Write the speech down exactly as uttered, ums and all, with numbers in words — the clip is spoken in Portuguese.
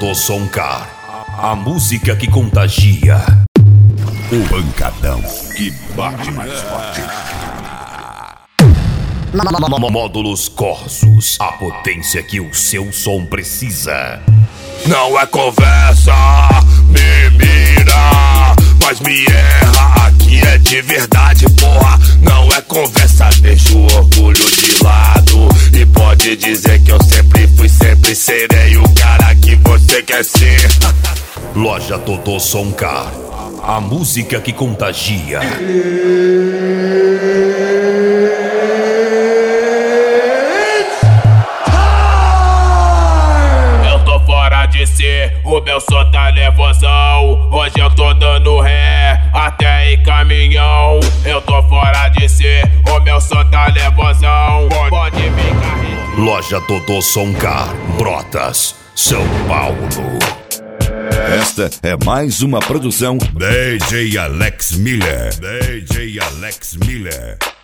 Totô Soncar, a música que contagia. O pancadão que bate mais forte. Módulos Corsos, a potência que o seu som precisa. Não é conversa, me mira, mas me erra. Aqui é de verdade, porra. Não é conversa, deixa o orgulho de lado. E pode dizer que eu sempre fui, sempre serei o cara que você quer ser. Loja Totô Soncar, a música que contagia. De ser, o meu som tá nervosão. Hoje eu tô dando ré, até em caminhão. Eu tô fora de ser, o meu som tá nervosão. Pode ficar. Loja Totô Soncar, Brotas, São Paulo. Esta é mais uma produção D J Alex Miller. D J Alex Miller.